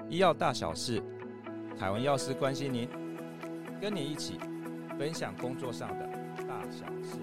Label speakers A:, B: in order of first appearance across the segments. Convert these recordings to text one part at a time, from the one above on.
A: 医药大小事，凯文药师关心您，跟你一起分享工作上的大小事。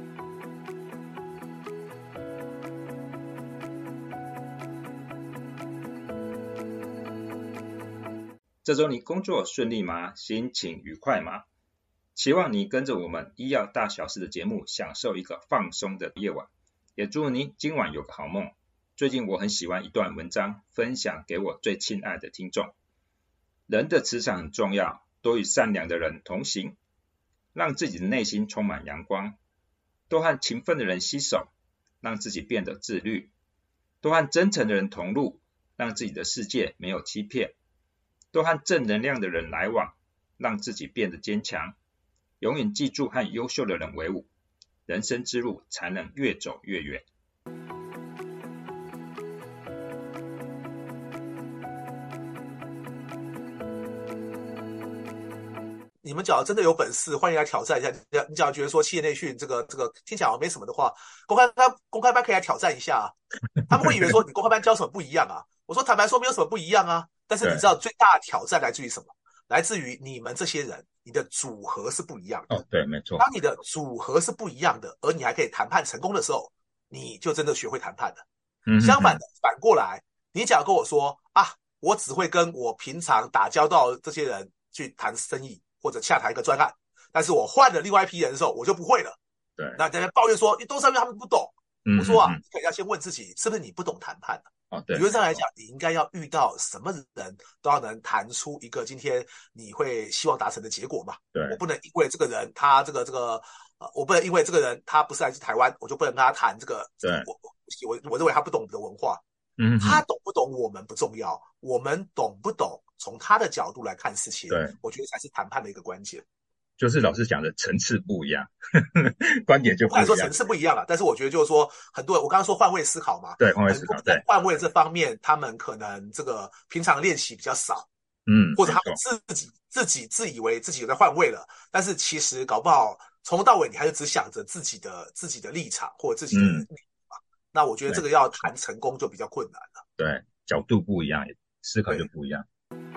B: 这周你工作顺利吗？心情愉快吗？期望你跟着我们医药大小事的节目，享受一个放松的夜晚。也祝您今晚有个好梦。最近我很喜欢一段文章，分享给我最亲爱的听众。人的磁场很重要，多与善良的人同行，让自己的内心充满阳光；多和勤奋的人携手，让自己变得自律；多和真诚的人同路，让自己的世界没有欺骗；多和正能量的人来往，让自己变得坚强。永远记住和优秀的人为伍，人生之路才能越走越远。
C: 你们只要真的有本事，欢迎来挑战一下。你只要觉得说企业内训这个听起来好像没什么的话，公开班可以来挑战一下啊。他们会以为说你公开班教什么不一样啊？我说坦白说没有什么不一样啊。但是你知道最大的挑战来自于什么？来自于你们这些人，你的组合是不一样的。
B: 对，没错。
C: 当你的组合是不一样的，而你还可以谈判成功的时候，你就真的学会谈判了。相反的，反过来，你假如跟我说啊，我只会跟我平常打交道这些人去谈生意或者洽谈一个专案，但是我换了另外一批人的时候，我就不会了。
B: 对，
C: 那在那边抱怨说，都是因为他们不懂。我说啊，你可能要先问自己，是不是你不懂谈判的？理论上来讲，你应该要遇到什么人都要能谈出一个今天你会希望达成的结果嘛？
B: 对，
C: 我不能因为这个人他我不能因为这个人他不是来自台湾，我就不能跟他谈这个。
B: 对，
C: 我认为他不懂我们的文化。他懂不懂我们不重要，我们懂不懂从他的角度来看事情，
B: 对，
C: 我觉得才是谈判的一个关键。
B: 就是老师讲的层次不一样，观点就不一样。
C: 不敢说层次不一样了，但是我觉得就是说，很多人我刚刚说换位思考嘛，
B: 对，换位思考，对，
C: 换位这方面，他们可能这个平常练习比较少，或者他们自己自以为自己有在换位了，但是其实搞不好从头到尾你还是只想着自己的立场或者自己的利益嘛。那我觉得这个要谈成功就比较困难了。
B: 对，角度不一样，思考就不一样。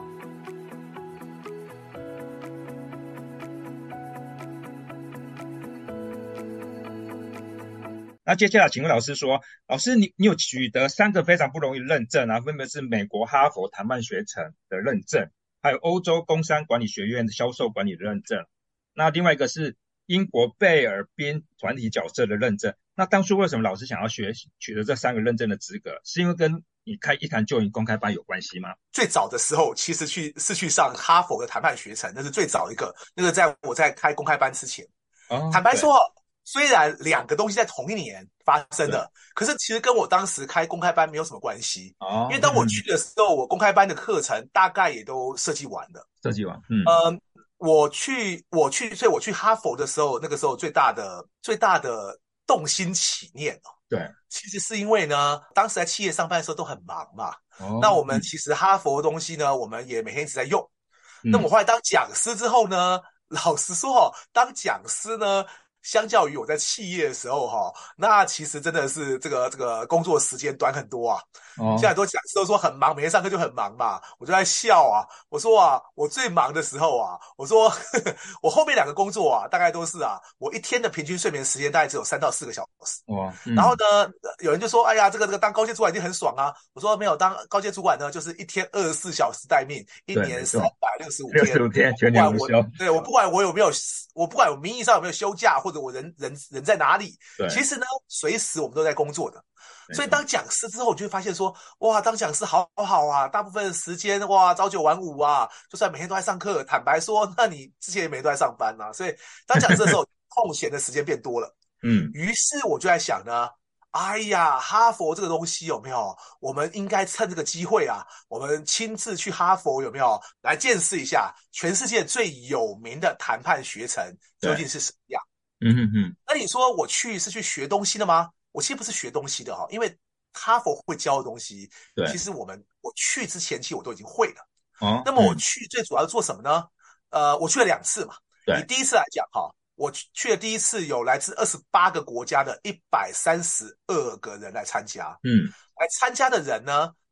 B: 那接下来请问老师说，老师你有取得3个非常不容易的认证啊，分别是美国哈佛谈判学程的认证，还有欧洲工商管理学院的销售管理的认证，那另外一个是英国贝尔宾团体角色的认证。那当初为什么老师想要取得这3个认证的资格？是因为跟你开一谈就赢公开班有关系吗？
C: 最早的时候其实去上哈佛的谈判学程，那是最早一个，那个我在开公开班之前。坦白说，虽然2个东西在同一年发生的，可是其实跟我当时开公开班没有什么关系。因为当我去的时候，我公开班的课程大概也都设计完了。我去哈佛的时候，那个时候最大的动心起念
B: 对，
C: 其实是因为呢，当时在企业上班的时候都很忙嘛。那我们其实哈佛的东西呢，我们也每天一直在用。那我后来当讲师之后呢，老实说当讲师呢，相较于我在企业的时候那其实真的是这个工作时间短很多啊。现在很多讲师都说很忙，每天上课就很忙嘛，我就在笑啊。我说啊，我最忙的时候啊，我说我后面2个工作啊，大概都是我一天的平均睡眠时间大概只有3到4个小时。然后呢，有人就说，哎呀，这个当高阶主管一定很爽啊。我说没有，当高阶主管呢，就是一天24小时待命，一年365
B: 天，全年无休。
C: 对，我不管我名义上有没有休假，或者我人在哪里，其实呢，随时我们都在工作的。所以当讲师之后，我就会发现说，哇，当讲师好好啊，大部分时间哇朝9晚5啊，就算每天都在上课，坦白说，那你之前也每天都在上班啊。所以当讲师的时候，空闲的时间变多了。于是我就在想呢，哎呀，哈佛这个东西有没有？我们应该趁这个机会啊，我们亲自去哈佛有没有来见识一下全世界最有名的谈判学程究竟是什么样？那你说我去是去学东西的吗？我其实不是学东西的因为哈佛会教的东西，其实我去之前其实我都已经会了。那么我去最主要做什么呢？我去了2次嘛。以第一次来讲我去的第一次有来自28个国家的132个人来参加。来参加的人呢，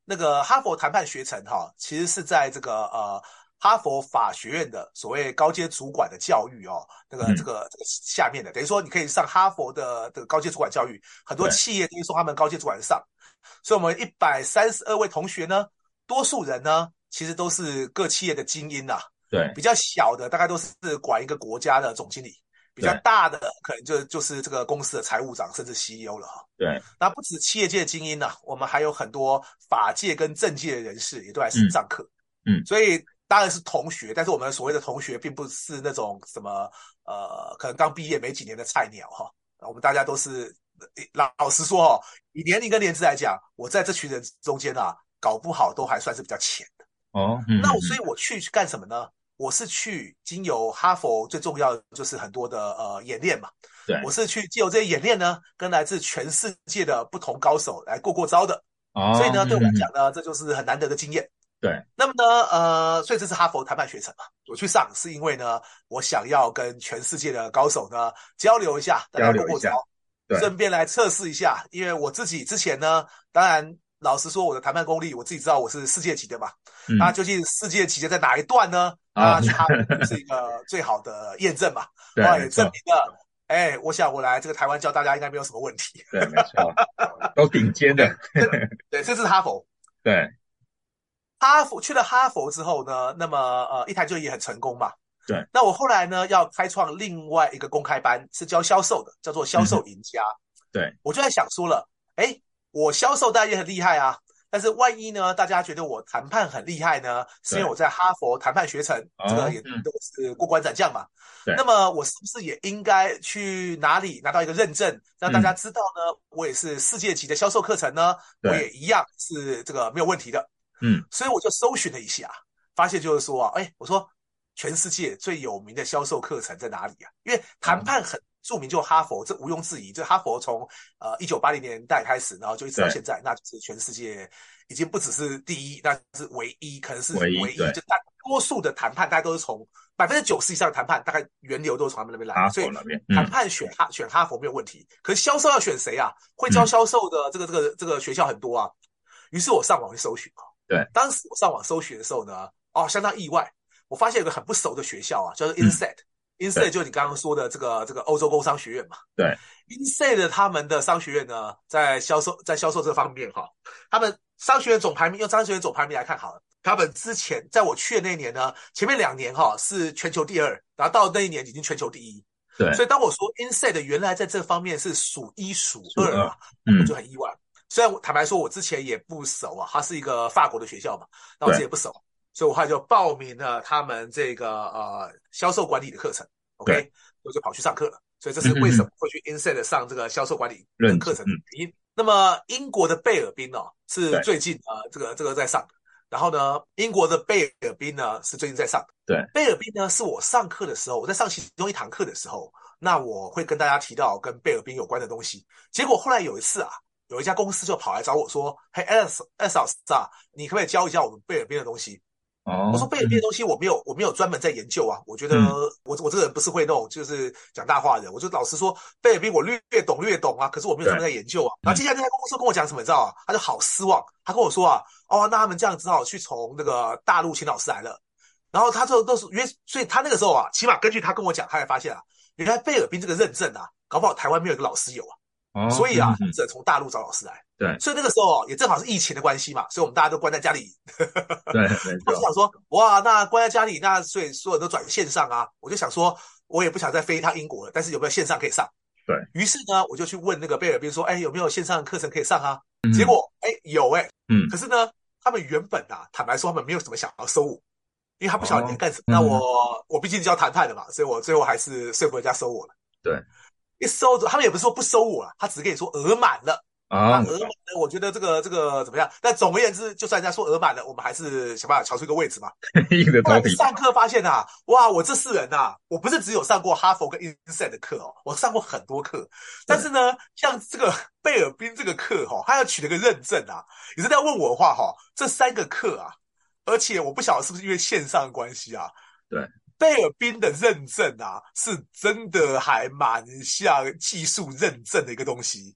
C: 那个哈佛谈判学程其实是在这个哈佛法学院的所谓高阶主管的教育这个下面的，等于说你可以上哈佛的这个高阶主管教育，很多企业都会送他们高阶主管上。所以我们132位同学呢，多数人呢其实都是各企业的精英啊。
B: 对，
C: 比较小的大概都是管一个国家的总经理，比较大的可能就是这个公司的财务长甚至 CEO 了哈。
B: 对，
C: 那不止企业界的精英啊，我们还有很多法界跟政界的人士也都来上课。所以当然是同学，但是我们所谓的同学并不是那种什么可能刚毕业没几年的菜鸟哈。我们大家都是老实说以年龄跟年资来讲，我在这群人中间啊，搞不好都还算是比较浅的。那所以我去干什么呢？我是去经由哈佛最重要的就是很多的演练嘛。
B: 对，
C: 我是去借由这些演练呢，跟来自全世界的不同高手来过招的。所以呢，对我来讲呢，这就是很难得的经验。
B: 对，
C: 那么呢，所以这是哈佛谈判学程嘛。我去上是因为呢，我想要跟全世界的高手呢交流一下，大家过过招，顺便来测试一下。因为我自己之前呢，当然老实说，我的谈判功力我自己知道我是世界级的嘛。那究竟世界级的在哪一段呢？那去哈佛是一个最好的验证嘛。
B: 对，
C: 也证明了。我想我来这个台湾教大家应该没有什么问题。
B: 对，没错，都顶尖的。
C: 对，这是哈佛。
B: 对，
C: 哈佛去了哈佛之后呢，那么一谈就也很成功嘛。
B: 对，
C: 那我后来呢要开创另外一个公开班，是教销售的，叫做销售赢家。
B: 对，
C: 我就在想说了，我销售当然也很厉害啊，但是万一呢，大家觉得我谈判很厉害呢，是因为我在哈佛谈判学程，这个也都是过关斩将嘛。那么我是不是也应该去哪里拿到一个认证，让大家知道呢？我也是世界级的销售课程呢，我也一样是这个没有问题的。所以我就搜寻了一下，发现就是说我说全世界最有名的销售课程在哪里啊？因为谈判很著名，就哈佛，这毋庸置疑。这哈佛从1980年代开始，然后就一直到现在，那就是全世界已经不只是第一，那是唯一，可能是唯一。就大多数的谈判，大家都是从90%以上的谈判，大概源流都是从他们那边来的。所以谈判选哈佛没有问题。可是销售要选谁啊？会教销售的这个学校很多啊。于是我上网去搜寻
B: 对，
C: 当时我上网搜寻的时候呢，相当意外，我发现有个很不熟的学校啊，叫做 INSEAD。INSEAD 就是你刚刚说的这个欧洲工商学院嘛。
B: 对
C: ，INSEAD 他们的商学院呢，在销售这方面他们商学院总排名用商学院总排名来看好了，他们之前在我去的那一年呢，前面2年是全球第2，然后到那一年已经全球第1。
B: 对，
C: 所以当我说 INSEAD 原来在这方面是数1数2啊，我就很意外。虽然坦白说，我之前也不熟啊，它是一个法国的学校嘛，那我之前也不熟，所以我后来就报名了他们这个销售管理的课程 ，OK， 我就跑去上课了。所以这是为什么会去 INSEAD 上这个销售管理课程的原因。那么英国的贝尔宾是最近这个在上的，然后呢，英国的贝尔宾呢是最近在上的。
B: 对，
C: 贝尔宾呢是我上课的时候，我在上其中一堂课的时候，那我会跟大家提到跟贝尔宾有关的东西。结果后来有一次有一家公司就跑来找我说：“嘿 ，Alex 老师你可不可以教一下我们贝尔宾的东西？”我说贝尔宾的东西我没有专门在研究啊，我觉得我这个人不是会那种就是讲大话的人，我就老实说贝尔宾我略懂啊，可是我没有专门在研究啊。然后接下来那家公司跟我讲什么你知道他就好失望，他跟我说那他们这样只好去从那个大陆请老师来了。然后他这都是所以他那个时候起码根据他跟我讲，他才发现原来贝尔宾这个认证搞不好台湾没有一个老师有所以只能从大陆找老师来。
B: 对，
C: 所以那个时候也正好是疫情的关系嘛，所以我们大家都关在家里。
B: 对，
C: 我就想说，哇，那关在家里，那所以所有人都转线上我就想说，我也不想再飞一趟英国了，但是有没有线上可以上？
B: 对于
C: 是呢，我就去问那个贝尔宾说，有没有线上的课程可以上结果有可是呢，他们原本坦白说他们没有什么想要收我，因为他不晓得你在干什么。那我毕竟是教谈判的嘛，所以我最后还是说服人家收我了。
B: 对。
C: 一收，他们也不是说不收我他只是跟你说额满了额满了，我觉得这个怎么样？但总而言之，就算人家说额满了，我们还是想办法瞧出一个位置嘛。
B: 硬着头皮
C: 上课发现哇，我这4人我不是只有上过哈佛跟 INSEAD 的课我上过很多课，但是呢，像这个贝尔宾这个课他要取了个认证你真的要问我的话这3个课而且我不晓得是不是因为线上的关系
B: 对。
C: 贝尔宾的认证是真的还蛮像技术认证的一个东西，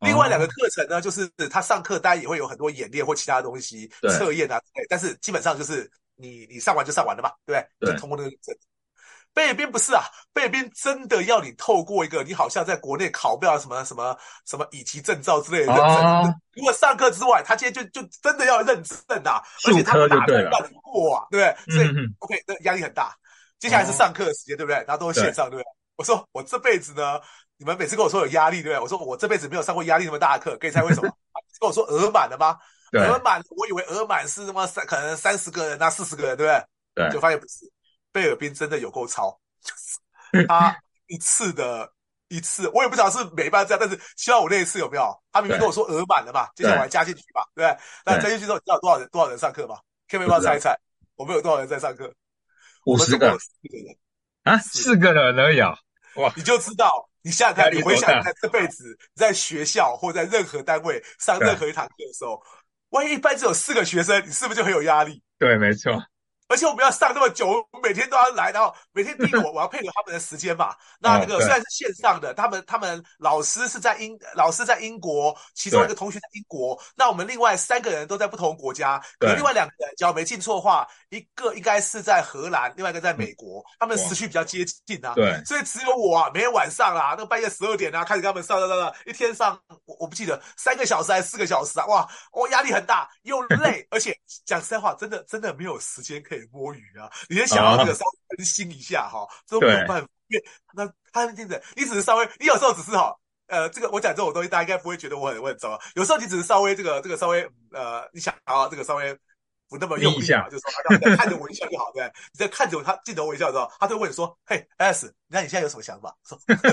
C: 另外2个课程呢，就是他上课当然也会有很多演练或其他的东西测验啊之类，但是基本上就是你上完就上完了嘛，对不对？就通过那个证。菲律宾不是啊，菲律宾真的要你透过一个你好像在国内考不了什么乙级证照之类的认证。如果上课之外，他今天就真的要认证啊，而且他们打算让你过啊，对不对？所以 OK， 那压力很大。接下来是上课的时间，对不对？然后都是线上，对不对？我说我这辈子呢，你们每次跟我说有压力，对不对？我说我这辈子没有上过压力那么大的课，可以猜为什么？跟我说额满了吗？额满，我以为额满是什么可能30个人啊40个人，对不对？
B: 对，
C: 就发现不是。贝尔宾真的有够超，他一次，我也不知道是每班这样，但是希望我那一次有没有？他明明跟我说额满了嘛，接下来我还加进去嘛，对不对？那加进去之后，你知道有多少人上课吗？可以不要猜一猜？我们有多少人在上课
B: ？50个。
C: 4个人
B: 啊，4个人而已啊！哇，
C: 你就知道，你想想看，你回想你在这辈子在学校或在任何单位上任何一堂课的时候，万一一班只有4个学生，你是不是就很有压力？
B: 对，没错。
C: 而且我们要上那么久，我每天都要来，然后每天第一个我要配合他们的时间嘛。那个虽然是线上的，他们老师在英国，其中一个同学在英国，那我们另外3个人都在不同国家，可能另外2个人，只要没记错的话，一个应该是在荷兰，另外一个在美国，他们时区比较接近啊。
B: 对，
C: 所以只有我啊，每天晚上啦，那个半夜12点啊，开始跟他们上，一天上我不记得3个小时还是4个小时啊，哇，我压力很大又累，而且讲实在话，真的没有时间可以摸鱼啊！你先想要这个稍微更新一下哈，这都没有办法，因为那他们听着，你只是稍微，你有时候只是哈，这个我讲这种东西，大家应该不会觉得我很糟。有时候你只是稍微这个稍微你想要这个稍微不那么用力嘛，就是说他看着我一下就好，对，你在看着他镜头微笑的时候，他就问你说：“嘿 ，S， 那你现在有什么想法？”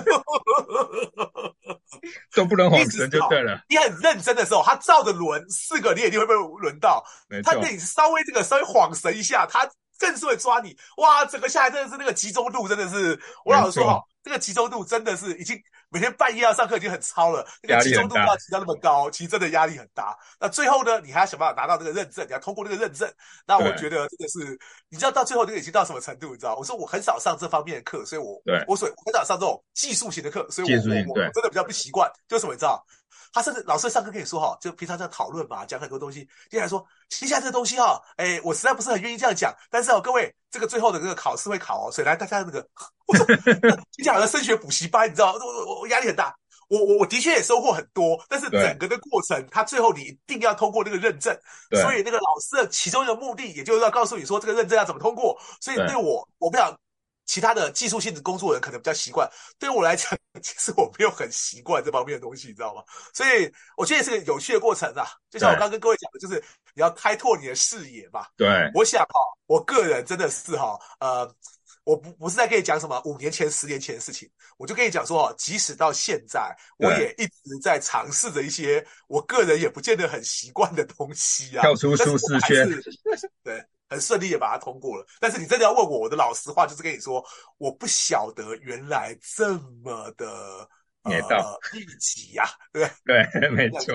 B: 都不能晃神就对了。
C: 你很认真的时候，他照着轮4个，你一定会被轮到。他对你稍微晃神一下，他更是会抓你。哇，整个下来真的是那个集中度，真的是我老实说哈，这个集中度真的是已经每天半夜要上课已经很超了，那个集中度要提到那么高，其实真的压力很大。那最后呢，你还要想办法拿到这个认证，你要通过那个认证。那我觉得这个是，你知道到最后这个已经到什么程度？你知道？我说我很少上这方面的课，所以我很少上这种技术型的课，所以我真的比较不习惯。就是什么你知道？他甚至老师上课跟你说哈，就平常在讨论嘛，讲很多东西。接下来说，接下来这个东西哈，我实在不是很愿意这样讲，但是各位，这个最后的这个考试会考所以来大家那个，我说听起来好像升学补习班，你知道，我压力很大。我的确也收获很多，但是整个的过程，他最后你一定要通过那个认证，所以那个老师的其中一个目的，也就是要告诉你说这个认证要怎么通过。所以对我不想。其他的技术性质工作人可能比较习惯，对我来讲，其实我没有很习惯这方面的东西，你知道吗？所以我觉得是个有趣的过程啊。就像我刚刚跟各位讲的，就是你要开拓你的视野嘛。
B: 对，
C: 我想我个人真的是我不是在跟你讲什么5年前、10年前的事情，我就跟你讲说即使到现在，我也一直在尝试着一些我个人也不见得很习惯的东西啊，
B: 跳出舒适圈，
C: 对。很顺利的把它通过了，但是你真的要问我的老实话，就是跟你说，我不晓得原来这么的密集呀，对
B: 对，没错。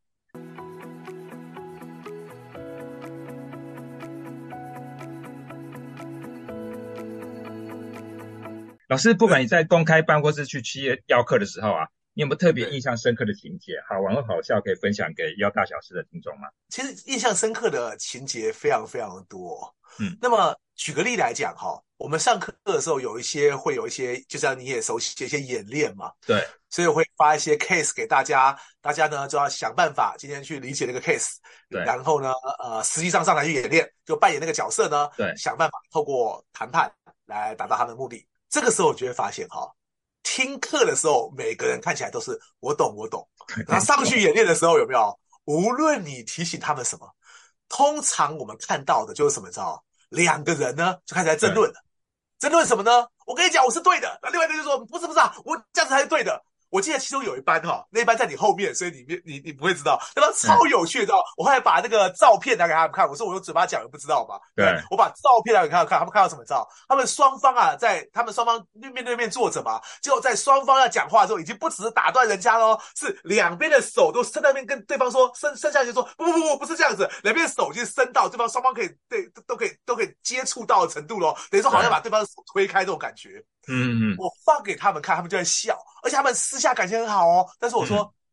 B: 老师，不管你在公开班或是去企业邀课的时候啊，你有没有特别印象深刻的情节，好玩或好笑可以分享给邀大小事的听众吗？
C: 其实印象深刻的情节非常非常多。那么举个例来讲我们上课的时候会有一些，就像你也熟悉一些演练嘛，
B: 对，
C: 所以我会发一些 case 给大家，大家呢就要想办法今天去理解那个 case，
B: 对，
C: 然后呢实际上上台去演练，就扮演那个角色呢，
B: 对，
C: 想办法透过谈判来达到他们的目的。这个时候我就会发现听课的时候每个人看起来都是我懂，然后上去演练的时候有没有？无论你提醒他们什么，通常我们看到的就是什么？知道？2个人呢就开始在争论了。争论什么呢？我跟你讲我是对的，那另外一个就说不是我这样子才是对的。我记得其中有一班那一班在你后面，所以你不会知道，那超有趣的。我后来把那个照片拿给他们看，我说我用嘴巴讲，你不知道吗？
B: 对，
C: 我把照片拿给他们看，他们看到什么照？他们双方他们双方面对面坐着嘛，结果在双方要讲话的时候，已经不只是打断人家咯，是两边的手都伸到那边跟对方说，伸下去说不是这样子，两边的手已经伸到对方双方可以都可以接触到的程度咯，等于说好像把对方的手推开这种感觉。我放给他们看，他们就在笑，而且他们私下感情很好但是我说，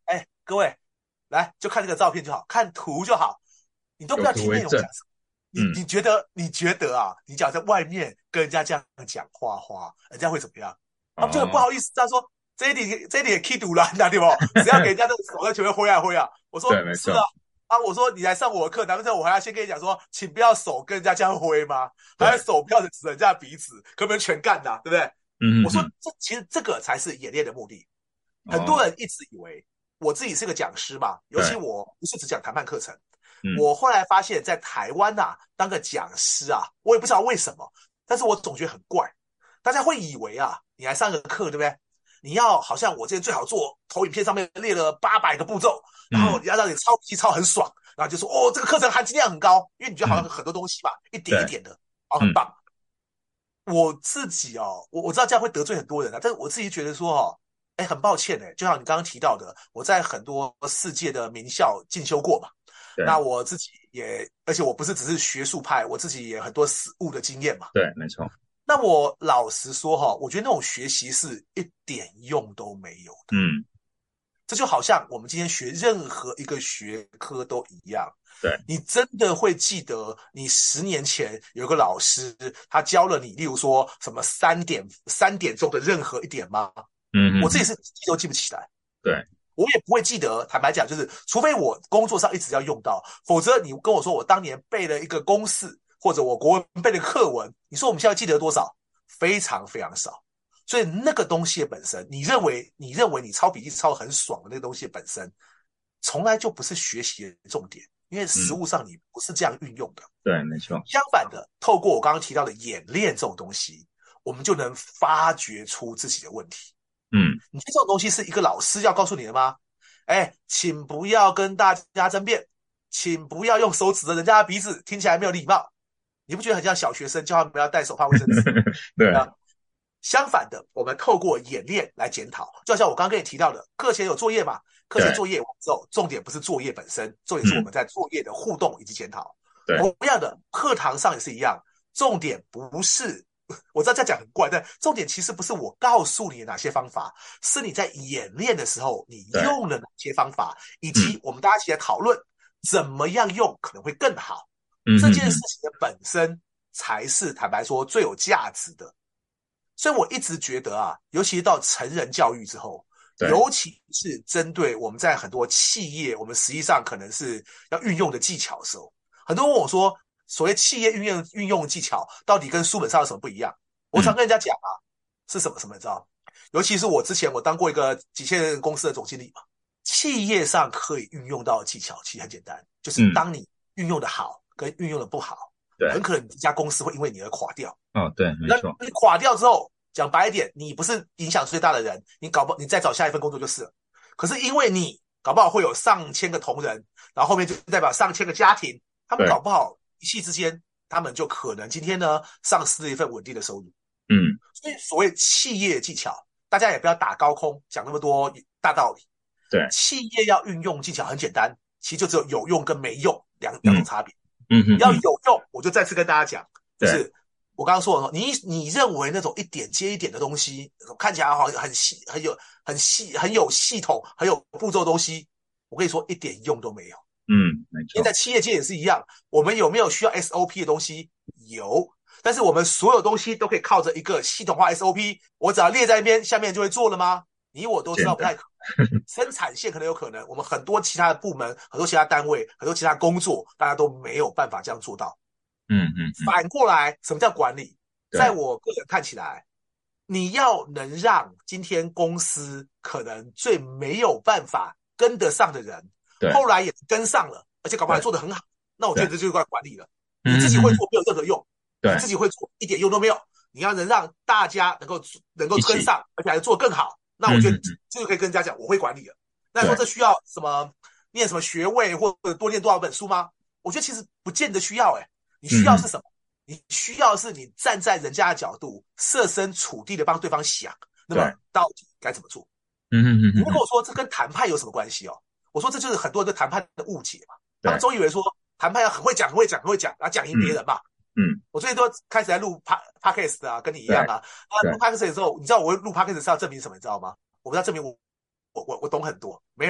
C: 各位来就看这个照片就好，看图就好，你都不要听内容讲什么。你觉得啊，你只要在外面跟人家这样讲话，人家会怎么样？他们就很不好意思，他说这一点也 key 堵了，对不？只要给人家这个手在前面挥啊挥啊。我说是啊，我说你来上我的课，难不成我还要先跟你讲说，请不要手跟人家这样挥吗？还要手不要指人家的鼻子，可不能全干的，对不对？我说其实这个才是演练的目的。很多人一直以为我自己是个讲师嘛，尤其我不是只讲谈判课程。我后来发现，在台湾啊，当个讲师啊，我也不知道为什么，但是我总觉得很怪。大家会以为啊，你来上个课，对不对？你要好像我之前最好做投影片上面列了800个步骤，然后你要让你抄笔记抄很爽，然后就说哦，这个课程含金量很高，因为你觉得好像很多东西嘛，一点一点的，很棒。我自己哦，我知道这样会得罪很多人啊，但是我自己觉得说哦，很抱歉就像你刚刚提到的，我在很多世界的名校进修过嘛。那我自己也，而且我不是只是学术派，我自己也很多实务的经验嘛。
B: 对，没错。
C: 那我老实说我觉得那种学习是一点用都没有的。这就好像我们今天学任何一个学科都一样。
B: 对，
C: 你真的会记得你10年前有个老师他教了你，例如说什么3点钟的任何一点吗？我自己是记都记不起来。
B: 对。
C: 我也不会记得，坦白讲，就是除非我工作上一直要用到，否则你跟我说我当年背了一个公式，或者我国文背了课文，你说我们现在记得多少？非常非常少。所以那个东西的本身，你认为你抄笔记抄很爽的那个东西的本身，从来就不是学习的重点，因为实务上你不是这样运用的。
B: 对，没错。
C: 相反的，透过我刚刚提到的演练这种东西，我们就能发掘出自己的问题。你觉得这种东西是一个老师要告诉你的吗？请不要跟大家争辩，请不要用手指着人家的鼻子，听起来没有礼貌。你不觉得很像小学生叫他们不要带手帕卫生纸？
B: 对。
C: 相反的，我们透过演练来检讨，就像我刚刚跟你提到的，课前有作业嘛？课前作业完之后，重点不是作业本身，重点是我们在作业的互动以及检讨。同样的，课堂上也是一样，重点不是。我知道这样讲很怪，但重点其实不是我告诉你哪些方法，是你在演练的时候你用了哪些方法，以及我们大家一起来讨论怎么样用可能会更好。这件事情的本身才是坦白说最有价值的。所以我一直觉得啊，尤其到成人教育之后，尤其是针对我们在很多企业，我们实际上可能是要运用的技巧的时候，很多人问我说，所谓企业运用技巧到底跟书本上有什么不一样？我常跟人家讲啊，是什么你知道？尤其是我之前我当过一个几千人公司的总经理嘛，企业上可以运用到的技巧其实很简单，就是当你运用的好跟运用的不好，很可能一家公司会因为你而垮掉。
B: 对，没错。
C: 那你垮掉之后，讲白一点，你不是影响最大的人，你再找下一份工作就是了。可是因为你搞不好会有上千个同仁，然后后面就代表上千个家庭，他们搞不好一夕之间，他们就可能今天呢丧失了一份稳定的收入。所以所谓企业技巧，大家也不要打高空，讲那么多大道理。
B: 对，
C: 企业要运用技巧很简单，其实就只有有用跟没用两种差别。要有用，我就再次跟大家讲，就是我刚刚说的，你认为那种一点接一点的东西，看起来好像很细、很有系统、很有步骤的东西，我跟你说一点用都没有。
B: 没错。
C: 因为在企业界也是一样，我们有没有需要 SOP 的东西？有，但是我们所有东西都可以靠着一个系统化 SOP， 我只要列在那边，下面就会做了吗？你我都知道不太可能。生产线可能有可能，我们很多其他的部门、很多其他单位、很多其他工作，大家都没有办法这样做到。反过来，什么叫管理？在我个人看起来，你要能让今天公司可能最没有办法跟得上的人，后来也跟上了，而且搞不好还做得很好，那我觉得这就是管理了。你自己会做没有任何用，你自己会做一点用都没有。你要能让大家能够跟上，而且还做更好，那我觉得这就可以跟人家讲，我会管理了。那说这需要什么念什么学位或者多念多少本书吗？我觉得其实不见得需要。你需要是什么？你需要是你站在人家的角度，设身处地的帮对方想，那么到底该怎么做？你会跟我说这跟谈判有什么关系？我说这就是很多人对谈判的误解嘛。他们总以为说谈判要很会讲，然后讲赢别人嘛。我最近都开始在录 podcast 啊，跟你一样啊。录 podcast 的时候，你知道我录 podcast 是要证明什么？你知道吗？我不知道证明我懂很多，没有。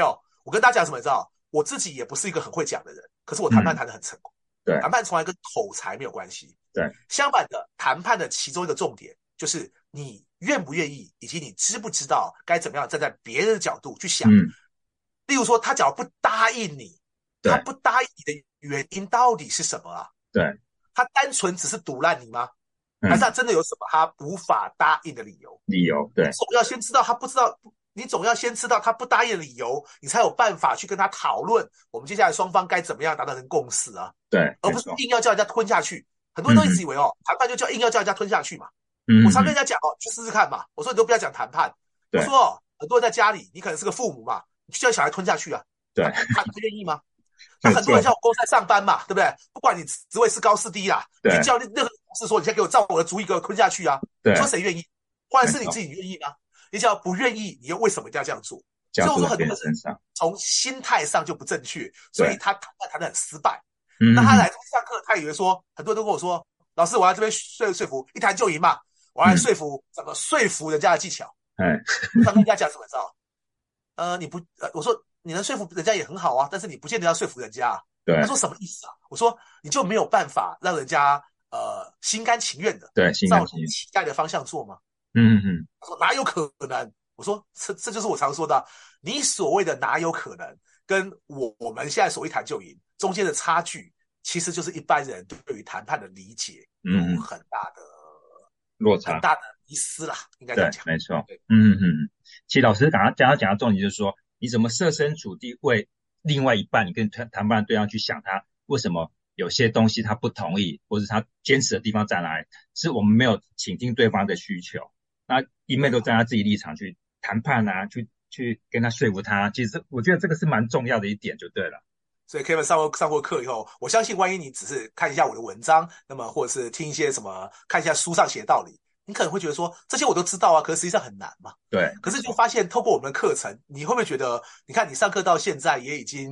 C: 我跟大家讲什么，你知道？我自己也不是一个很会讲的人，可是我谈判谈得很成功。
B: 对，
C: 谈判从来跟口才没有关系。
B: 对，
C: 相反的，谈判的其中一个重点就是你愿不愿意，以及你知不知道该怎么样站在别人的角度去想。例如说，他假如不答应你，他不答应你的原因到底是什么啊？
B: 对，
C: 他单纯只是赌烂你吗？还是他真的有什么他无法答应的理由？
B: 对，
C: 你总要先知道他不知道。你总要先知道他不答应的理由，你才有办法去跟他讨论我们接下来双方该怎么样达成共识啊。
B: 对，
C: 而不是硬要叫人家吞下去。很多人都一直以为谈判就硬要叫人家吞下去嘛。我常跟人家讲去试试看嘛。我说你都不要讲谈判。我说很多人在家里，你可能是个父母嘛，你就叫小孩吞下去啊。
B: 对，
C: 他愿意吗？那很多人像我公司在上班嘛，对不对？不管你职位是高是低啦，你叫任何同事说你现在给我照我的主意给我吞下去啊。你说谁愿意？或者是你自己愿意吗？你只要不愿意，你又为什么一定要这样做？所以我说很多人从心态上就不正确，所以他谈得很失败。那他来这边上课，他以为说，很多人都跟我说，老师，我来这边说服，一谈就赢嘛，我要来说服怎么说服人家的技巧。我常跟人家讲什么知道？你不我说你能说服人家也很好啊，但是你不见得要说服人家啊。他说什么意思啊？我说你就没有办法让人家心甘情愿的照你期待的方向做吗？他说哪有可能？我说这就是我常说的，你所谓的哪有可能，跟我们现在所谓谈就赢中间的差距，其实就是一般人对于谈判的理解有很大的
B: 落差，
C: 很大的迷失啦，应该这样讲。
B: 没错。其实老师刚刚讲的重点就是说，你怎么设身处地为另外一半，你跟谈判对象去想他为什么有些东西他不同意，或者他坚持的地方在哪里，是我们没有倾听对方的需求，那一面都站在自己立场去谈判啊，去跟他说服他，其实我觉得这个是蛮重要的一点就对了。
C: 所以 Kevin 上过课以后，我相信万一你只是看一下我的文章，那么或者是听一些什么，看一下书上写的道理，你可能会觉得说这些我都知道啊，可是实际上很难嘛。
B: 对。
C: 可是就发现透过我们的课程，你会不会觉得，你看你上课到现在也已经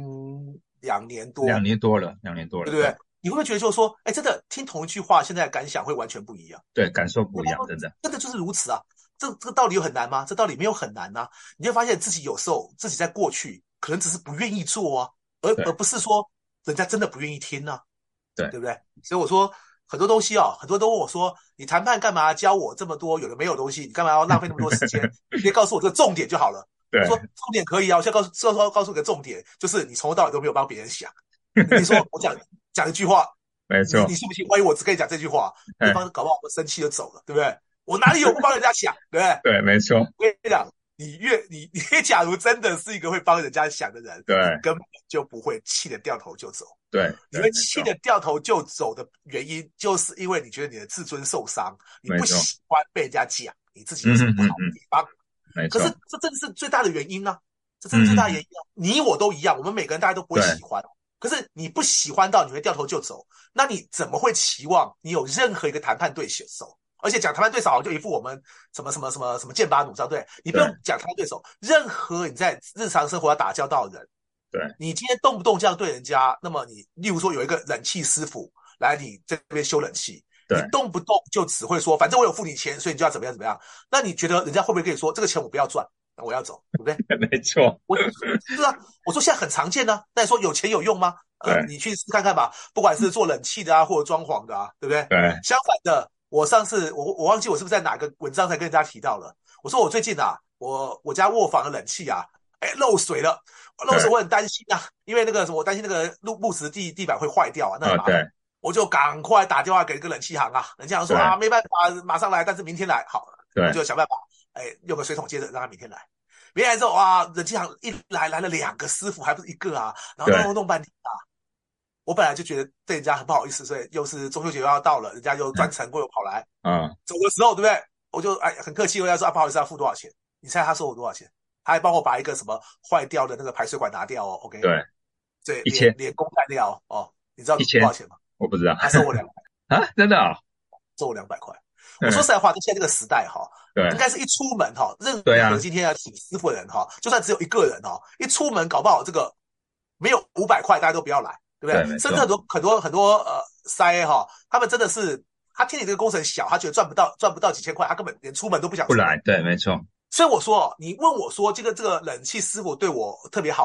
C: 2年多
B: 了，对
C: 不对？你会不会觉得就是说，真的听同一句话，现在的感想会完全不一样？
B: 对，感受不一样，
C: 真的就是如此啊。这个道理有很难吗？这道理没有很难啊。你会发现自己有时候自己在过去可能只是不愿意做啊，而不是说人家真的不愿意听啊，对不对？所以我说很多东西啊，很多人都问我说，你谈判干嘛教我这么多有的没有东西？你干嘛要浪费那么多时间？你直接告诉我这个重点就好了。我说重点可以啊，我现在告诉你个重点，就是你从头到尾都没有帮别人想。你说我讲一句话，
B: 没错，
C: 你信不信？万一我只跟你讲这句话，对方搞不好我生气就走了，对不对？我哪里有不帮人家想，对不对？
B: 对，没错。
C: 我跟你讲，你假如真的是一个会帮人家想的人，
B: 对，
C: 你根本就不会气得掉头就走。
B: 对，
C: 你会气得掉头就走的原因，就是因为你觉得你的自尊受伤，你不喜欢被人家讲你自己有什么不好的地方。可是这正是最大的原因呢，这真是最大的原因啊！你我都一样，我们每个人大家都不会喜欢。可是你不喜欢到你会掉头就走，那你怎么会期望你有任何一个谈判对手？而且讲谈判对手好像就一副我们什么剑拔弩张，对？你不用讲谈判对手，任何你在日常生活要打交道的人，
B: 对，
C: 你今天动不动这样对人家，那么你例如说有一个冷气师傅来你这边修冷气，你动不动就只会说反正我有付你钱，所以你就要怎么样怎么样，那你觉得人家会不会跟你说这个钱我不要赚，我要走，对不对？
B: 没错，
C: 是啊，我说现在很常见啊。那你说有钱有用吗？你去试看看吧，不管是做冷气的啊，或者装潢的啊，对不对？
B: 对。
C: 相反的，我上次我忘记我是不是在哪个文章才跟人家提到了。我说我最近啊，我家卧房的冷气啊，漏水了，漏水我很担心啊，因为那个我担心那个木质地板会坏掉啊，那很麻烦。我就赶快打电话给那个冷气行啊，冷气行说啊没办法，马上来，但是明天来。好，我就想办法，用个水桶接着让他明天来。明天来之后啊，冷气行一来了2个师傅，还不是一个啊，然后弄半天啊。我本来就觉得对人家很不好意思，所以又是中秋节又要到了，人家又专程过又跑来，走的时候对不对？我就很客气，我要说不好意思，要付多少钱？你猜他收我多少钱？他还帮我把一个什么坏掉的那个排水管拿掉哦 ，OK？ 对，1000连工带料哦，你知道多少钱吗？
B: 我不知道，
C: 他收我200
B: 啊，真的啊？
C: 收我200块。我说实在话，在现在这个时代哈，应该是一出门哈，任何今天要请师傅的人哈，就算只有一个人哈，一出门搞不好这个没有500块，大家都不要来。对不对？甚至很多塞哈，他们真的是他听你这个工程小，他觉得赚不到几千块，他根本连出门都不想出门。
B: 不来。对，没错。
C: 所以我说，你问我说这个冷气师傅对我特别好吗？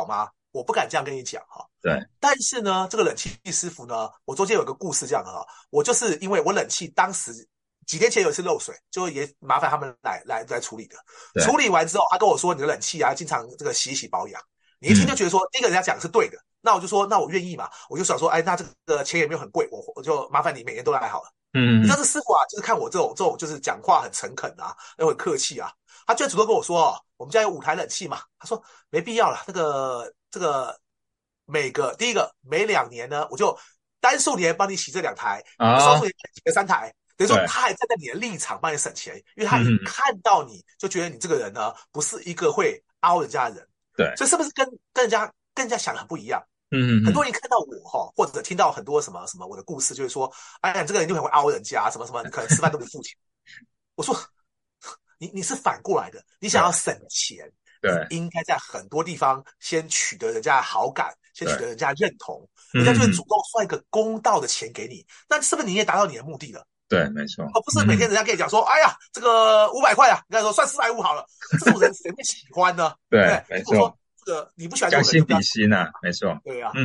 C: 我不敢这样跟你讲哈。
B: 对。
C: 但是呢，这个冷气师傅呢，我中间有个故事这样哈，我就是因为我冷气当时几天前有一次漏水，就也麻烦他们来处理的。处理完之后，他跟我说你的冷气啊，经常这个洗一洗保养。你一听就觉得说，第一个人家讲的是对的，那我就说那我愿意嘛，我就想说，哎，那这个钱也没有很贵，我就麻烦你每年都来好了。你知道这师傅啊，就是看我这种就是讲话很诚恳啊，又很客气啊，他居然主动跟我说，我们家有5台冷气嘛，他说没必要了，这个第一个每2年呢，我就单数年帮你洗这2台，双数年洗个3台。等于说他还站在你的立场帮你省钱，因为他一看到你就觉得你这个人呢不是一个会凹人家的人，
B: 对，
C: 所以是不是跟人家想的很不一样？很多人看到我或者听到很多什么我的故事，就是说，哎呀，你这个人就很会凹人家，什么你可能吃饭都不付钱。我说，你是反过来的，你想要省钱，
B: 对，
C: 你应该在很多地方先取得人家的好感，先取得人家认同，人家就会主动算一个公道的钱给你，那是不是你也达到你的目的了？
B: 对，没错，
C: 而不是每天人家跟你讲说，哎呀，这个500块啊，你跟他说算450好了，这种人谁会喜欢呢？
B: 对，没错，
C: 这个你不喜欢这种人，
B: 将心比心啊，没错，
C: 对啊，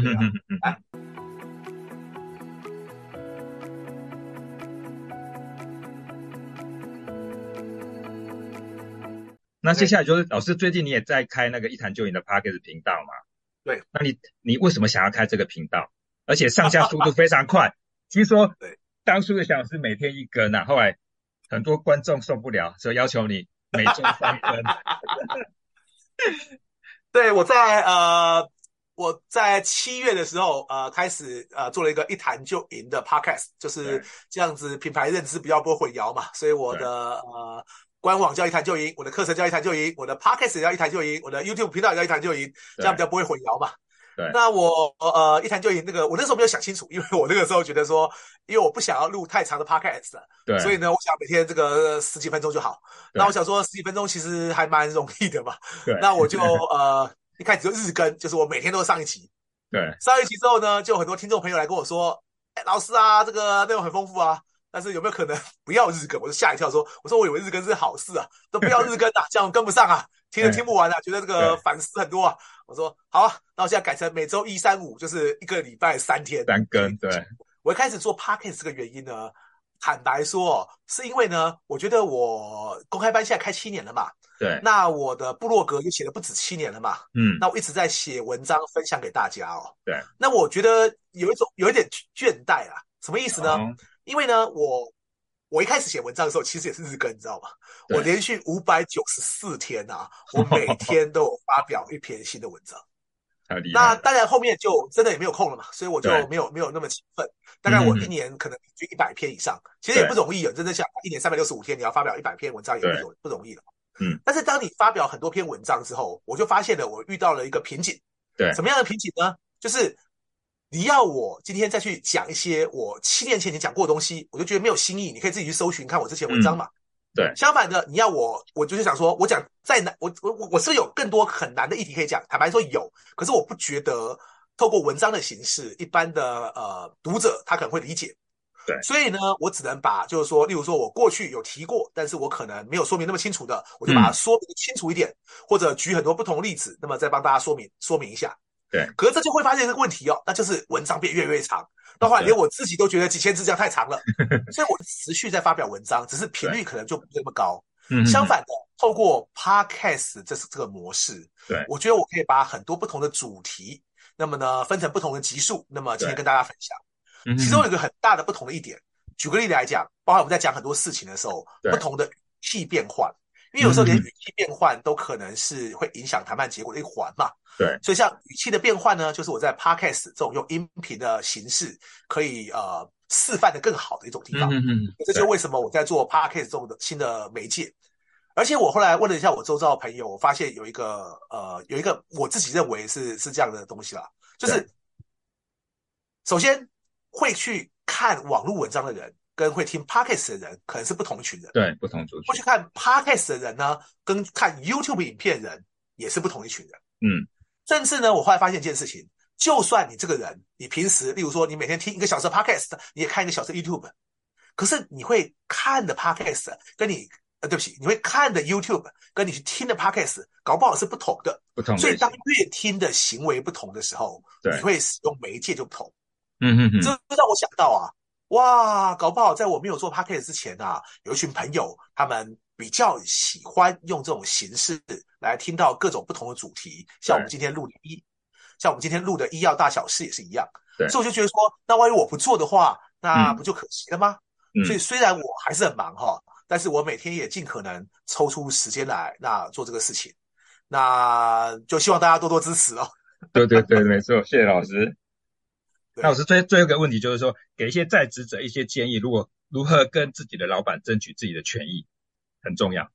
B: 那接下来就是老师最近你也在开那个一谈就赢的 Podcast 频道嘛？
C: 对，
B: 那你为什么想要开这个频道？而且上架速度非常快，听说当初的想是每天1更啊，后来很多观众受不了，所以要求你每周3更。
C: 对，我在7月的时候开始做了一个一谈就赢的 podcast， 就是这样子，品牌认知比较不会混淆嘛，所以我的官网叫一谈就赢，我的课程叫一谈就赢，我的 podcast 也叫一谈就赢，我的 YouTube 频道也叫一谈就赢，这样比较不会混淆嘛。
B: 对，
C: 那我一谈就赢我那时候没有想清楚，因为我那个时候觉得说，因为我不想要录太长的 podcast 了，
B: 对，
C: 所以呢，我想每天这个10几分钟就好。那我想说10几分钟其实还蛮容易的嘛，
B: 对，
C: 那我就一开始就日更，就是我每天都上一集。
B: 对，
C: 上一集之后呢，就有很多听众朋友来跟我说，哎，老师啊，这个内容很丰富啊，但是有没有可能不要日更？我就吓一跳说，我以为日更是好事啊，都不要日更啊，这样跟不上啊，听不完啊，觉得这个反思很多啊。我说好啊，那我现在改成每周1、3、5，就是1个礼拜3天
B: 3更。对，
C: 我一开始做 Podcast 这个原因呢，坦白说，是因为呢，我觉得我公开班现在开7年了嘛，
B: 对，
C: 那我的部落格也写了不止7年了嘛，那我一直在写文章分享给大家哦，
B: 对，
C: 那我觉得有一点倦怠啊，什么意思呢？因为呢，我一开始写文章的时候，其实也是日更，你知道吗？我连续594天啊，我每天都有发表一篇新的文章。那当然后面就真的也没有空了嘛，所以我就没有那么勤奋。大概我1年可能就100篇以上，其实也不容易啊。真的想1年365天，你要发表100篇文章也不容易了。但是当你发表很多篇文章之后，我就发现了我遇到了一个瓶颈。
B: 对，
C: 什么样的瓶颈呢？就是你要我今天再去讲一些我7年前你讲过的东西，我就觉得没有新意。你可以自己去搜寻看我之前文章嘛。
B: 对，
C: 相反的，你要我就是想说，我讲再难，我是不是有更多很难的议题可以讲？坦白说有，可是我不觉得透过文章的形式，一般的读者他可能会理解。
B: 对，
C: 所以呢，我只能把就是说，例如说我过去有提过，但是我可能没有说明那么清楚的，我就把它说明清楚一点，或者举很多不同的例子，那么再帮大家说明一下。
B: 对，
C: 可是这就会发现一个问题哦，那就是文章变越来越长，到后来连我自己都觉得几千字这样太长了，所以我持续在发表文章，只是频率可能就不这么高。相反的，透过 Podcast 这个模式，
B: 对，
C: 我觉得我可以把很多不同的主题，那么呢分成不同的集数，那么今天跟大家分享。其中有一个很大的不同的一点，举个例子来讲，包含我们在讲很多事情的时候，不同的语气变换，因为有时候连语气变换都可能是会影响谈判结果的一环嘛。
B: 对，
C: 所以像语气的变换呢，就是我在 Podcast 这种用音频的形式可以示范的更好的一种地方。这就是为什么我在做 Podcast 这种的新的媒介。而且我后来问了一下我周遭的朋友，我发现有一个我自己认为是这样的东西啦，就是首先会去看网络文章的人跟会听 Podcast 的人可能是不同群人。
B: 对，不同族群。
C: 会去看 Podcast 的人呢，跟看 YouTube 影片的人也是不同一群人。甚至呢，我后来发现一件事情，就算你这个人，你平时例如说你每天听1个小时的 Podcast， 你也看1个小时 YouTube， 可是你会看的 Podcast 跟你对不起，你会看的 YouTube 跟你去听的 Podcast 搞不好是不同的，所以当越听的行为不同的时候，你会使用媒介就不同。这让我想到啊，哇，搞不好在我没有做 Podcast 之前啊，有一群朋友他们比较喜欢用这种形式来听到各种不同的主题，像我们今天录的医药大小事也是一样。所以我就觉得说，那万一我不做的话，那不就可惜了吗？所以虽然我还是很忙哈，但是我每天也尽可能抽出时间来做这个事情。那就希望大家多多支持哦。
B: 对对对，没错，谢谢老师。那老师最后一个问题就是说，给一些在职者一些建议，如何跟自己的老板争取自己的权益，很重要。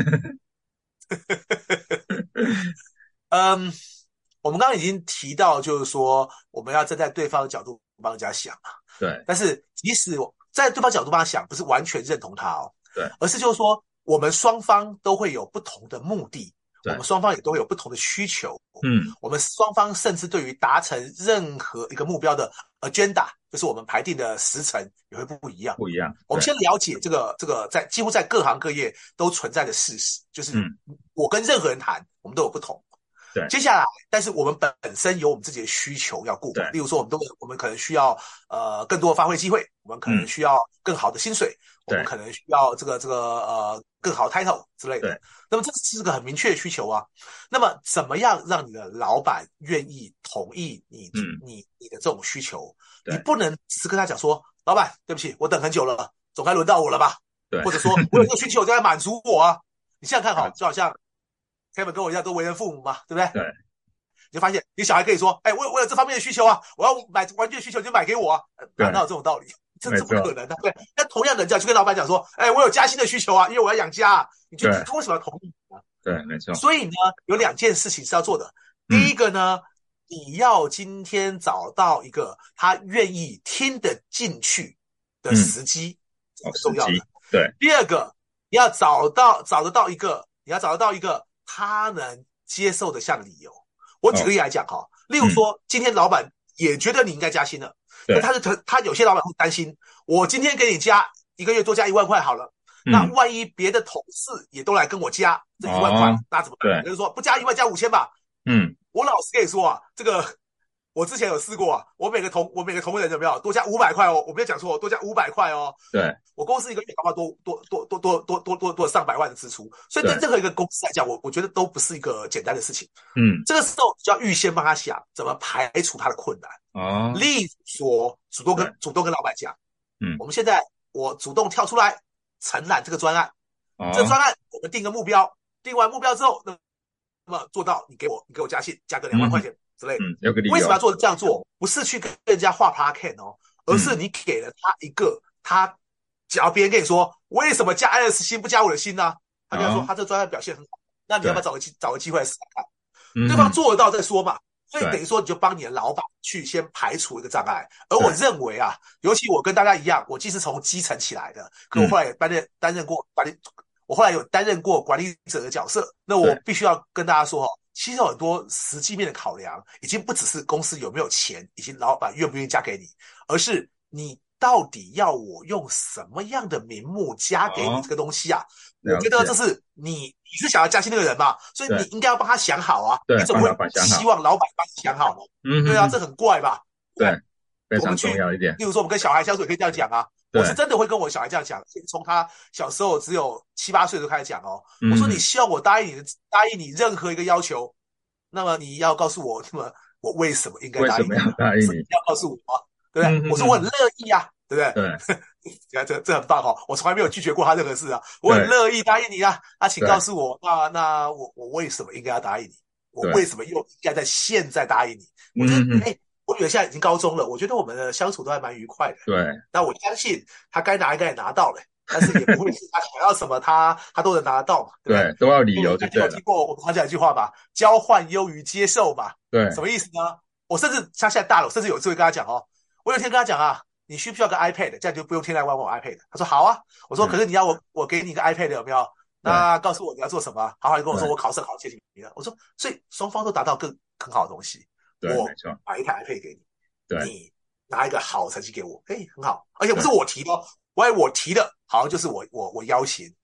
C: 我们刚刚已经提到，就是说我们要站在对方的角度帮人家想啊。
B: 对。
C: 但是即使在对方角度帮他想，不是完全认同他哦。
B: 对。
C: 而是就是说，我们双方都会有不同的目的，我们双方也都会有不同的需求。我们双方甚至对于达成任何一个目标的 agenda， 就是我们排定的时程也会不一样。我们先了解这个几乎在各行各业都存在的事实，就是我跟任何人谈，我们都有不同。
B: 对，
C: 接下来，但是我们本身有我们自己的需求要顾，例如说我们可能需要更多的发挥机会，我们可能需要更好的薪水，我们可能需要更好的 title 之类的。那么这是个很明确的需求啊。那么怎么样让你的老板愿意同意你的这种需求？你不能只是跟他讲说，老板，对不起，我等很久了，总该轮到我了吧？或者说我有这个需求就来满足我啊。你想想看，就好像Kevin 跟我一样都为人父母嘛，对不对？
B: 对。
C: 你就发现你小孩可以说，我有这方面的需求啊，我要买玩具的需求就买给我啊，哪有这种道理？这不可能的。对，那同样的，就跟老板讲说，我有加薪的需求啊，因为我要养家啊，你觉得为什么要同意啊？
B: 对，没错。
C: 所以呢，有2件事情是要做的。第一个呢，你要今天找到一个他愿意听得进去的时机，很重要的。
B: 对。
C: 第二个，你要找得到一个他能接受的像理由。我举个例来讲哈，例如说，今天老板也觉得你应该加薪了，他有些老板会担心，我今天给你加1个月多加1万块好了，那万一别的同事也都来跟我加这1万块，那怎么办？就是说不加1万加5000吧。我老实跟你说啊，这个我之前有试过啊，我每个同仁有没有多加500块哦？我没有讲错，多加500块哦。
B: 对，
C: 我公司一个月搞不好多上百万的支出，所以对任何一个公司来讲，我觉得都不是一个简单的事情。这个时候就要预先帮他想怎么排除他的困难。例如说，主动跟老板讲，我们现在我主动跳出来承揽这个专案，这个专案我们定个目标，定完目标之后，那么做到你给我加薪，加个2万块钱。之类的，为什么要这样做？不是去跟人家画 PK 哦，而是你给了他一个，假如别人跟你说，为什么加 S 薪不加我的薪呢？他跟他说他这专案表现很好，那你要不要找个机会来试试看？对方做得到再说嘛。所以等于说你就帮你的老板去先排除一个障碍。而我认为啊，尤其我跟大家一样，我既是从基层起来的，可我后来也担任过管理，我后来有担任过管理者的角色，那我必须要跟大家说其实有很多实际面的考量，已经不只是公司有没有钱，以及老板愿不愿意加给你，而是你到底要我用什么样的名目加给你这个东西啊？我觉得这是你是想要加薪那个人嘛，所以你应该要帮他想好啊。你怎么会希望老板帮你想好呢？对啊，这很怪吧？
B: 对，非常重要一点。
C: 例如说，我们跟小孩相处也可以这样讲啊。我是真的会跟我小孩这样讲，从他小时候只有7、8岁就开始讲哦。我说你希望我答应你任何一个要求，那么你要告诉我，那么我为什么应该答应你？
B: 为什么要答应你？
C: 要告诉我，对不对？我说我很乐意啊，对不对？对，这很棒哦！我从来没有拒绝过他任何事啊，我很乐意答应你啊。请告诉我，那我为什么应该要答应你？我为什么又应该在现在答应你？我觉得，我女儿现在已经高中了，我觉得我们的相处都还蛮愉快的。
B: 对，
C: 那我相信他该拿应该也拿到了，但是也不会是他想要什么他都能拿得到嘛。对，
B: 都要理由就对了。
C: 有听过我们常讲一句话吧，交换优于接受嘛。
B: 对，
C: 什么意思呢？我甚至他现在大了，我甚至有一次会跟他讲我有一天跟他讲啊，你需不需要个 iPad？ 这样就不用天天玩我 iPad。他说好啊。我说可是你要我给你一个 iPad 有没有？那告诉我你要做什么？好好跟我说我考试考前几名了。我说所以双方都达到更好的东西。我买一台 iPad 给你，你拿一个好成绩给我，很好，而且不是我提的，我提的好像就是我要挟，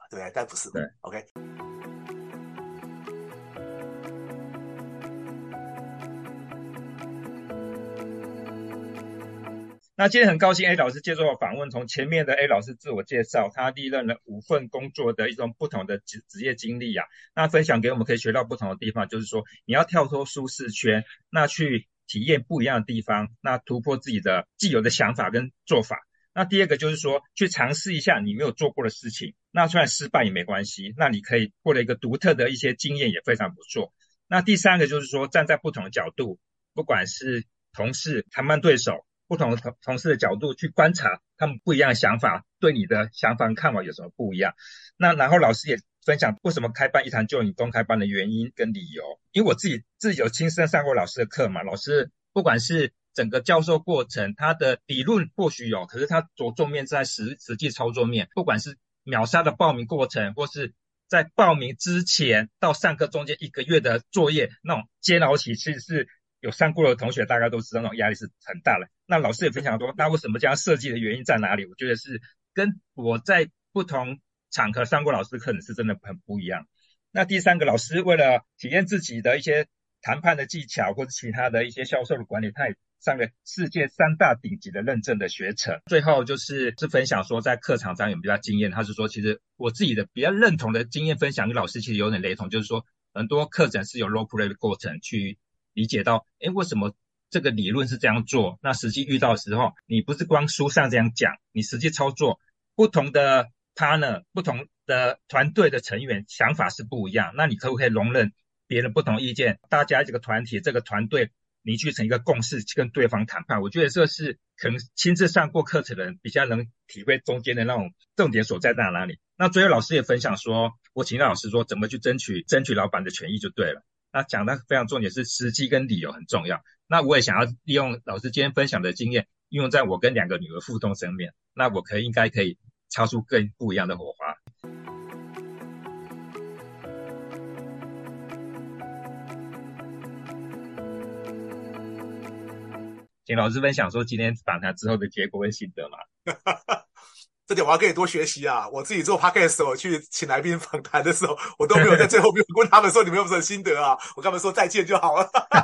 C: 对不对？但不是，
B: 对
C: ，OK。
B: 那今天很高兴 A 老师接受我访问，从前面的 A 老师自我介绍，他历任了5份工作的一种不同的职业经历啊，那分享给我们可以学到不同的地方，就是说你要跳脱舒适圈，那去体验不一样的地方，那突破自己的既有的想法跟做法。那第二个就是说去尝试一下你没有做过的事情，那虽然失败也没关系，那你可以获得一个独特的一些经验也非常不错。那第三个就是说站在不同的角度，不管是同事、谈判对手，不同的同事的角度去观察他们不一样的想法，对你的想法和看法有什么不一样。那然后老师也分享为什么开办一谈就你公开班的原因跟理由，因为我自己有亲身上过老师的课嘛，老师不管是整个教授过程，他的理论或许有，可是他着重面在实际操作面，不管是秒杀的报名过程，或是在报名之前到上课中间1个月的作业，那种煎熬期，其实是有上过的同学大概都知道那种压力是很大的。那老师也分享说，那为什么这样设计的原因在哪里？我觉得是跟我在不同场合上过老师课程是真的很不一样。那第三个，老师为了体验自己的一些谈判的技巧或者其他的一些销售的管理，他也上了世界3大顶级的认证的学程。最后就是分享说在课场上有比较经验，他是说其实我自己的比较认同的经验分享跟老师其实有点雷同，就是说很多课程是有 role play 的过程去理解到为什么这个理论是这样做，那实际遇到的时候你不是光书上这样讲，你实际操作不同的 partner 不同的团队的成员想法是不一样，那你可不可以容忍别人不同意见，大家这个团体这个团队凝聚成一个共识去跟对方谈判。我觉得这是可能亲自上过课程的人比较能体会中间的那种重点所在在哪里。那最后老师也分享说，我请老师说怎么去争取老板的权益就对了。那讲的非常重点是时机跟理由很重要。那我也想要利用老师今天分享的经验，应用在我跟2个女儿互动上面，那我应该可以擦出更不一样的火花。请老师分享说今天访谈之后的结果跟心得嘛。
C: 这点我要跟你多学习啊！我自己做 podcast 我去请来宾访谈的时候，我都没有在最后没有问他们说你们有什么心得啊，我跟他们说再见就好了。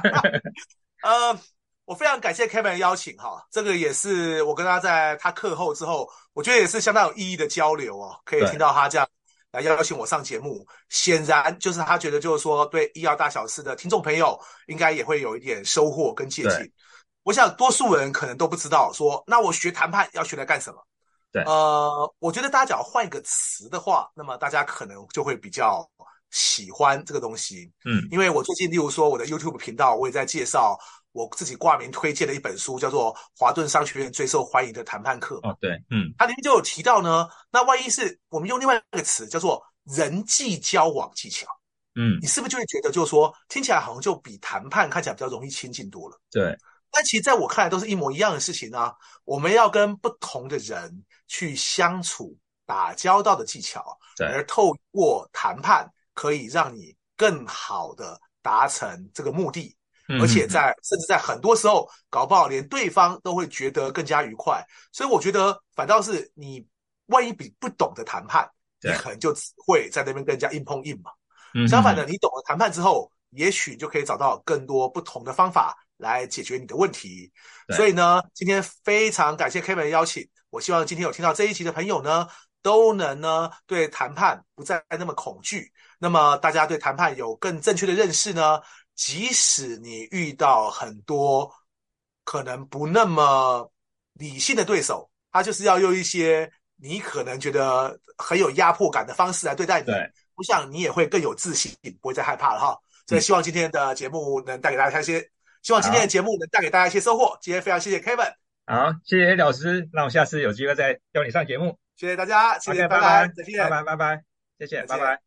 C: 我非常感谢 Kevin 的邀请哈，这个也是我跟他在他课后之后，我觉得也是相当有意义的交流哦，可以听到他这样来邀请我上节目，显然就是他觉得就是说对医药大小事的听众朋友应该也会有一点收获跟借鉴。我想多数人可能都不知道说，那我学谈判要学来干什么？
B: 对，
C: 我觉得大家只要换一个词的话，那么大家可能就会比较喜欢这个东西。因为我最近例如说我的 YouTube 频道，我也在介绍我自己挂名推荐的一本书，叫做《华顿商学院最受欢迎的谈判课》。
B: 对，
C: 它里面就有提到呢，那万一是我们用另外一个词叫做人际交往技巧，你是不是就会觉得就是说听起来好像就比谈判看起来比较容易亲近多了？
B: 对。
C: 但其实在我看来都是一模一样的事情啊，我们要跟不同的人去相处打交道的技巧，而透过谈判可以让你更好的达成这个目的，而且甚至在很多时候搞不好连对方都会觉得更加愉快。所以我觉得反倒是你万一比不懂得谈判，你可能就只会在那边更加硬碰硬嘛。相反的，你懂了谈判之后，也许就可以找到更多不同的方法来解决你的问题。所以呢，今天非常感谢 Kevin 的邀请，我希望今天有听到这一集的朋友呢，都能呢对谈判不再那么恐惧，那么大家对谈判有更正确的认识呢，即使你遇到很多可能不那么理性的对手，他就是要用一些你可能觉得很有压迫感的方式来对待你，我想你也会更有自信，不会再害怕了哈。所以希望今天的节目能带给大家希望今天的节目能带给大家一些收获。今天非常谢谢 Kevin，
B: 好，谢谢老师，那我下次有机会再邀你上节目。
C: 谢谢大家，谢谢，拜
B: 拜拜，
C: 再见，
B: 拜拜，谢谢，拜拜。